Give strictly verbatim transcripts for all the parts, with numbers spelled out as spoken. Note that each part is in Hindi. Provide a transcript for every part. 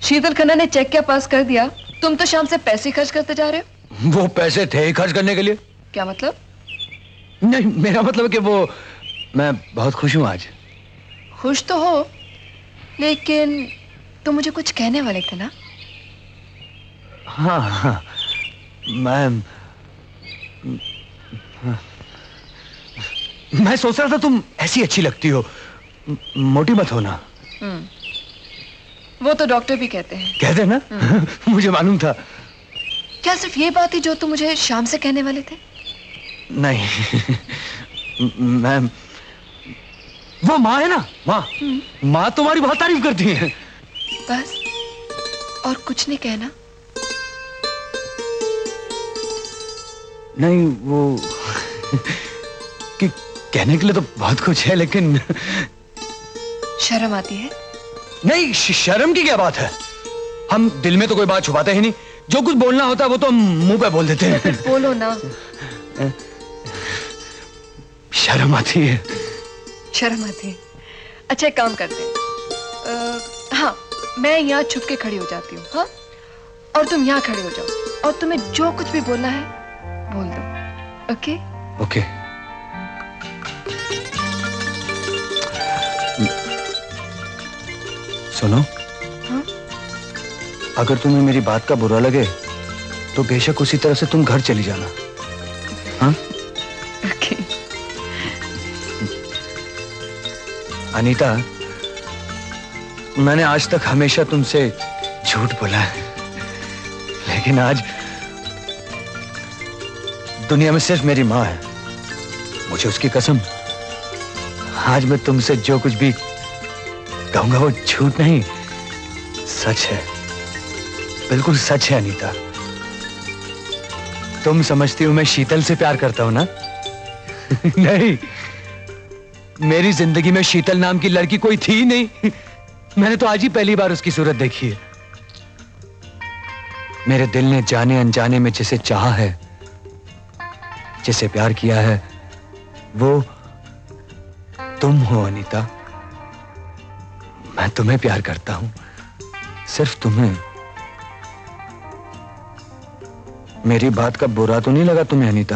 शीतल खन्ना ने चेक क्या पास कर दिया, तुम तो शाम से पैसे खर्च करते जा रहे हो। वो पैसे थे ही खर्च करने के लिए। क्या मतलब? नहीं, मेरा मतलब कि वो, मैं बहुत खुश हूँ आज। खुश तो हो, लेकिन तुम मुझे कुछ कहने वाले थे ना? हाँ हाँ, मैं मैं सोच रहा था तुम ऐसी अच्छी लगती हो, मोटी मत होना। वो तो डॉक्टर भी कहते हैं। कहते हैं ना? मुझे मालूम था। क्या सिर्फ ये बात थी जो तुम मुझे शाम से कहने वाले थे? नहीं, मैं, वो माँ है ना, माँ माँ तुम्हारी बहुत तारीफ करती है। बस, और कुछ नहीं कहना? नहीं, वो कि कहने के लिए तो बहुत कुछ है, लेकिन शर्म आती है? नहीं, शर्म की क्या बात है, हम दिल में तो कोई बात छुपाते ही नहीं। जो कुछ बोलना होता है वो तो हम मुंह पे बोल देते हैं। तो फिर बोलो ना। शर्म आती है। शर्म आती है? अच्छा, एक काम करते हैं, हाँ, मैं यहाँ छुप के खड़ी हो जाती हूँ, हाँ, और तुम यहाँ खड़े हो जाओ, और तुम्हें जो कुछ भी बोलना है बोल दो। ओके? ओके। सुनो, हाँ? अगर तुम्हें मेरी बात का बुरा लगे तो बेशक उसी तरह से तुम घर चली जाना, हाँ? ओके। अनीता, मैंने आज तक हमेशा तुमसे झूठ बोला है, लेकिन आज दुनिया में सिर्फ मेरी माँ है, मुझे उसकी कसम, आज मैं तुमसे जो कुछ भी कहूंगा वो झूठ नहीं, सच है, बिल्कुल सच है। अनीता, तुम समझती हो मैं शीतल से प्यार करता हूं ना? नहीं, मेरी जिंदगी में शीतल नाम की लड़की कोई थी ही नहीं, मैंने तो आज ही पहली बार उसकी सूरत देखी है। मेरे दिल ने जाने अनजाने में जिसे चाहा है, जिसे प्यार किया है, वो तुम हो अनीता। मैं तुम्हें प्यार करता हूं, सिर्फ तुम्हें। मेरी बात का बुरा तो नहीं लगा तुम्हें अनीता?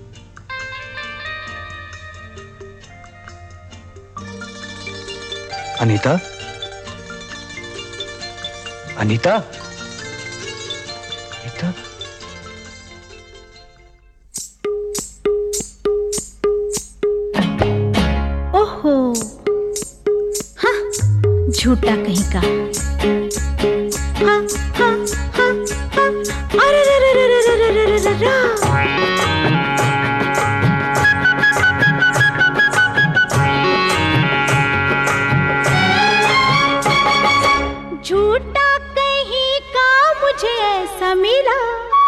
अनीता, अनीता, अनीता। ओहो, हाँ, झूठा कहीं का। हाँ, हाँ, हाँ, हाँ, अरे रे रे रे रे रे रे रे रे रे। झूठा कहीं का मुझे ऐसा मिला,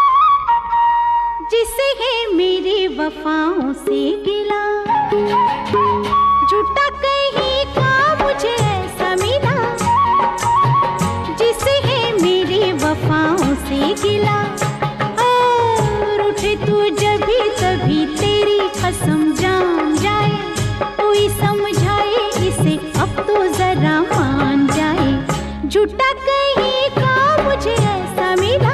जिसे है मेरी वफाओं से गिला। झूठा कहीं का मुझे ऐसा मिला, जिसे है मेरी वफाओं से गिला। और उठे तू जब भी तभी तेरी कसम जान जाए, कोई समझाए इसे अब तो जरा मान जाए। झूठा कहीं का मुझे ऐसा मिला,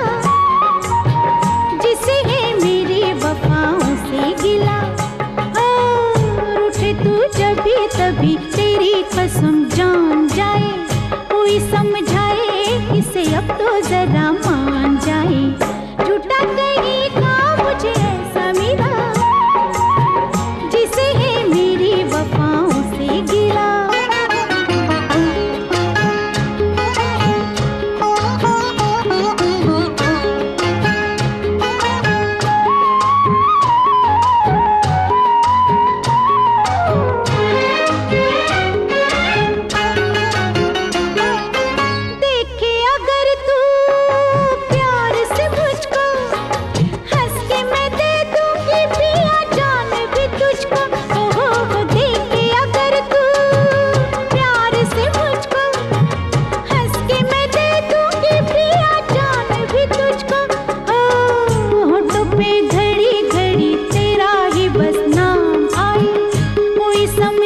जिसे है मेरी वफाओं से गिला। और उठे तू जब भी तभी तेरी कसम जान जाए, कोई समझाए इसे अब तो जरा मान जाए। झूठा कहीं का मुझे ऐसा मिला, जिसे है मेरी वफाओं से गिला।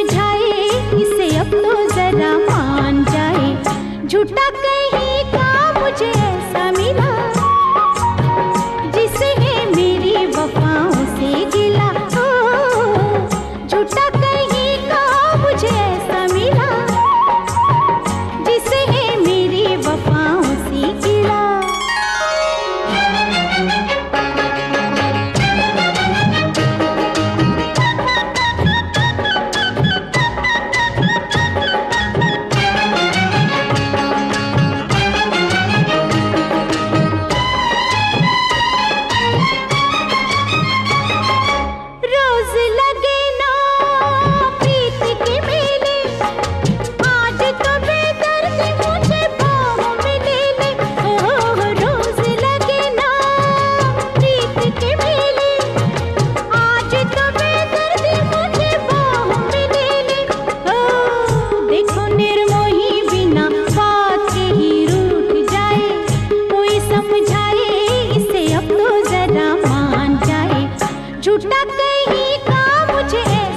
झूठा कहीं का नहीं का मुझे